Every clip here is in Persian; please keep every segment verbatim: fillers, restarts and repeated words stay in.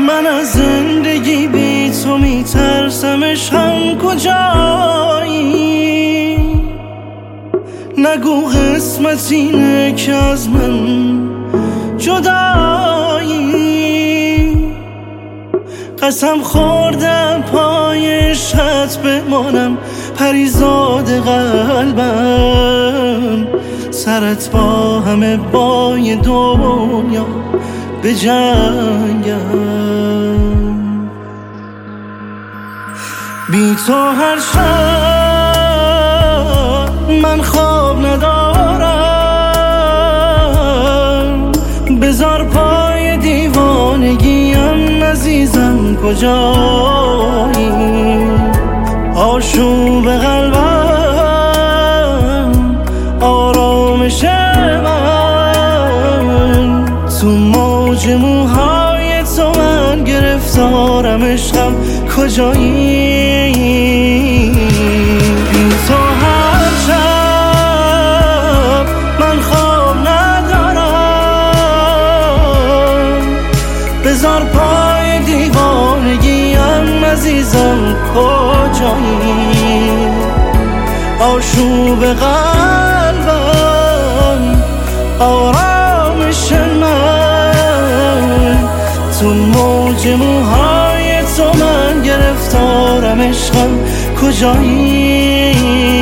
من از زندگی بی تو میترسم، عشقم کجایی؟ نگو قسمت اینه که از من جدایی. قسم خوردم پای عشقت بمانم، پریزاد قلبم. سرت با همه بای دنیا به جنگم. بی تو هر شب من خواب ندارم. بذار پای دیوانگیم عزیزم کجایی؟ آشوب قلبم، آرامش من، تو موج موهای تو من گرفتارم. عشقم کجایی؟ بی تو هر شب من خواب ندارم. بذار پای دیوانگیم عزیزم کجایی؟ آشوب قلبم، آرامش من، تو موج موهای تو من گرفتارم. عشقم کجایی؟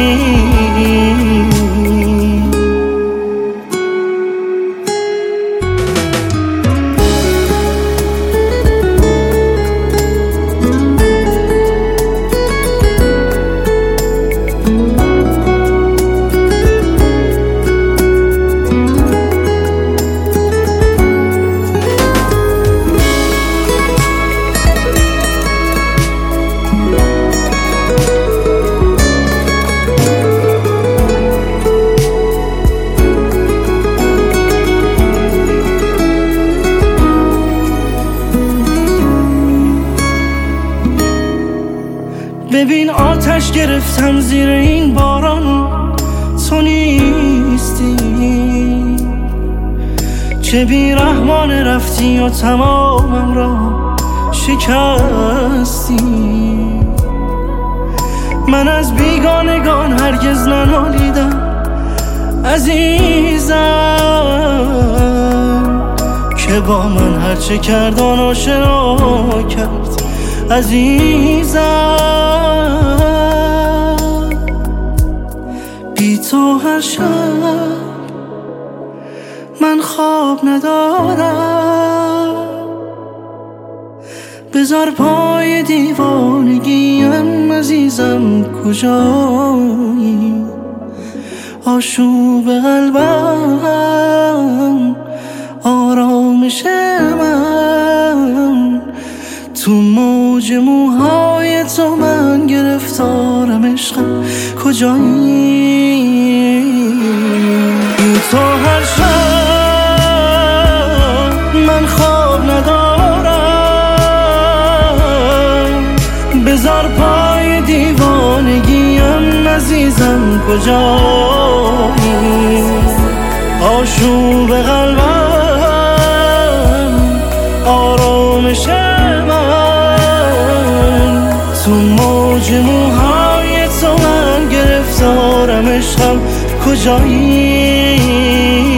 ببین آتش گرفتم زیر این باران، تو نیستی. چه بیرحمانه رفتی و تمامم را شکستی. من از بیگانگان هرگز ننالیدم عزیزم، که با من هرچه کرد آن آشنا کرد عزیزم. بی تو هر شب من خواب ندارم. بذار پای دیوانگیم عزیزم کجایی؟ آشوب قلبم، آرامش من، تو موج موهای تو من گرفتارم. عشقم کجایی؟ بی تو هر شب من خواب ندارم. بذار پای دیوانگیم عزیزم کجایی؟ آشوب قلبم، آرامش من، تو موج موهای تو من گرفتارم. عشقم کجایی؟